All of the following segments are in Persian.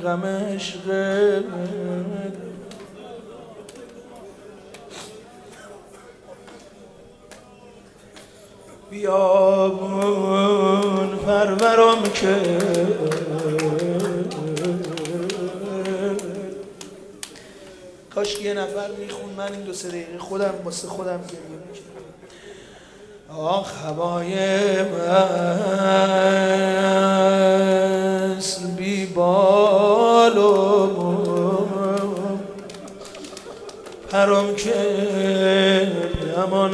غم عشقت بیابون پرورم که کاش یه نفر میخون من این 2-3 دقیقه خودم واسه خودم گریه میکنم. آخ هوای مست بی بال و پرم که امان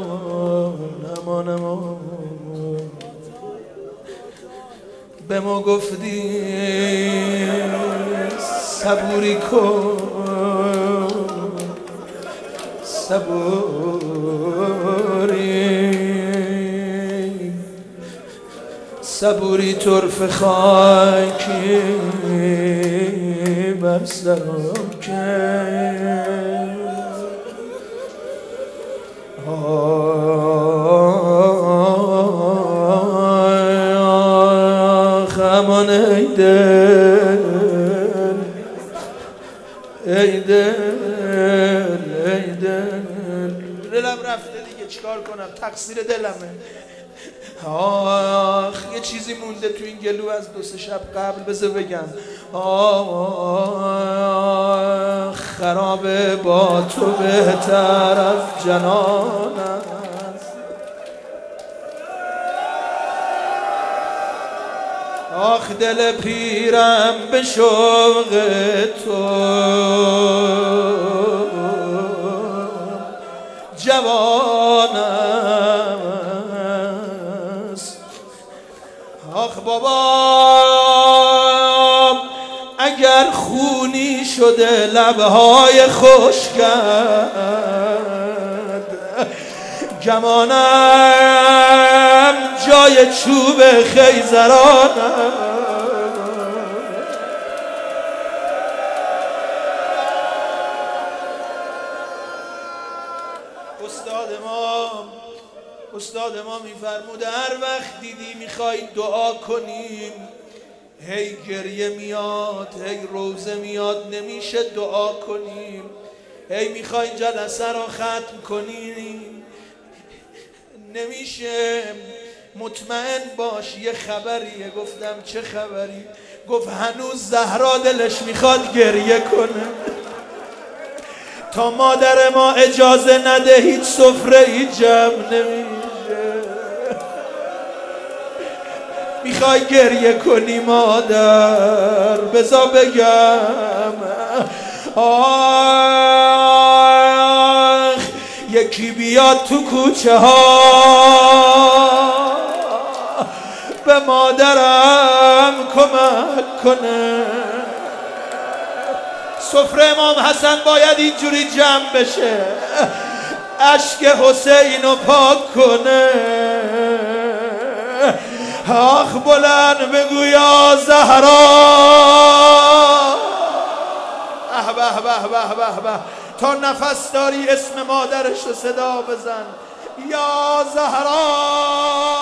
به ما گفتی صبوری کن صبوری طرف خاکی بر سرم که خمان ای دل دلم رفته دیگه چیکار کنم تقصیر دلمه. آخ یه چیزی مونده تو این گلو از 2-3 شب قبل بذار بگم. آخ خرابه با تو بهتر از جنان است. آخ دل پیرم به شوق تو جوانم است. آخ بابام اگر خونی شده لبهای خشکت گمانم جای چوب خیزرانم. استاد ما میفرموده هر وقت دیدی میخوای دعا کنیم هی گریه میاد هی روزه میاد نمیشه دعا کنیم. هی میخوای جلسه رو ختم کنیم نمیشه. مطمئن باش یه خبریه. گفتم چه خبری؟ گفت هنوز زهرا دلش میخواد گریه کنه. تا مادر ما اجازه نده هیچ سفره ای جمع نمیشه. میخوای گریه کنی مادر بذار بگم. آخ یکی بیاد تو کوچه ها به مادرم کمک کنه. سفره امام حسن باید اینجوری جمع بشه اشک حسینو پاک کنه. آخ بلند بگو یا زهرا به تا نفس داری اسم مادرش رو صدا بزن. یا زهرا